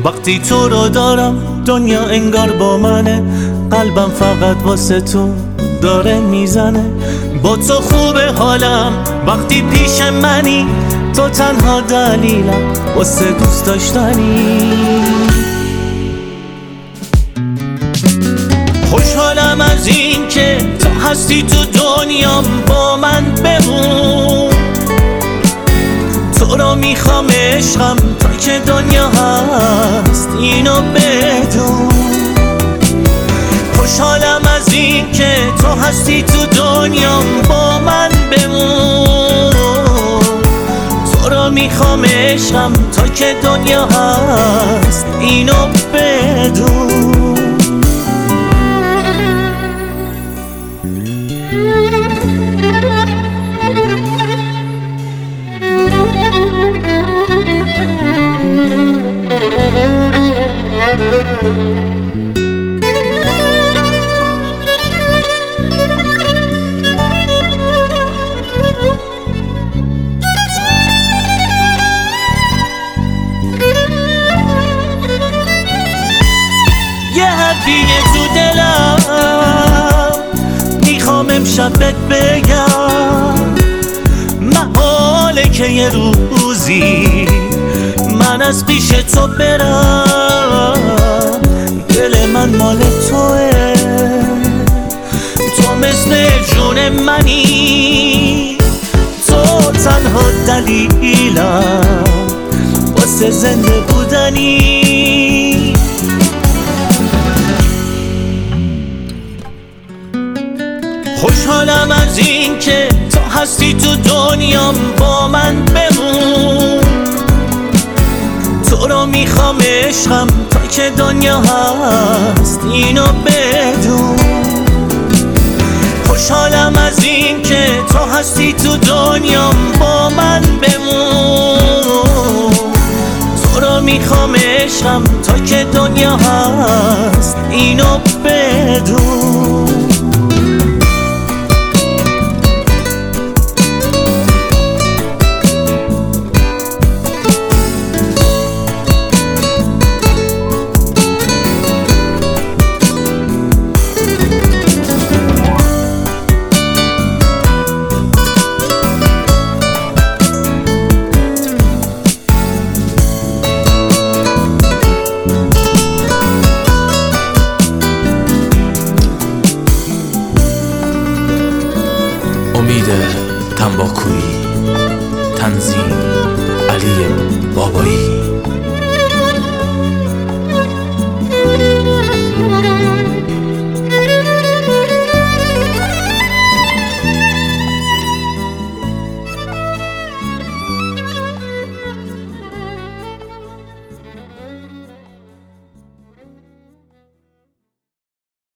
وقتی تو رو دارم دنیا انگار با منه، قلبم فقط واسه تو داره میزنه. با تو خوبه حالم وقتی پیش منی، تو تنها دلیلم واسه دوست داشتنی. خوشحالم از این که تو هستی تو دنیام، با من بمون. تو رو میخوام عشقم تا که دنیا هست، اینو بدون. خوشحالم از این که تو هستی تو دنیام، با من بمون. تو رو میخوام عشقم تا که دنیا هست، اینو بدون. یه حرفیه تو دلم میخوام امشب بهت بگم، محاله که یه روزی من از پیش تو برم. دل من مال توه، تو مثل جون منی، تو تنها دلیلم واسه زنده بودنی. خوشحالم از این که تو هستی تو دنیام، با من بمون. تو رو میخوام عشقم تا که دنیا هست، اینو بدون. خوشحالم از این که تو هستی تو دنیام، با من بمون. تو رو میخوام عشقم تا که دنیا هست، اینو بدون. امید تنباکویی، تنظیم علی بابایی.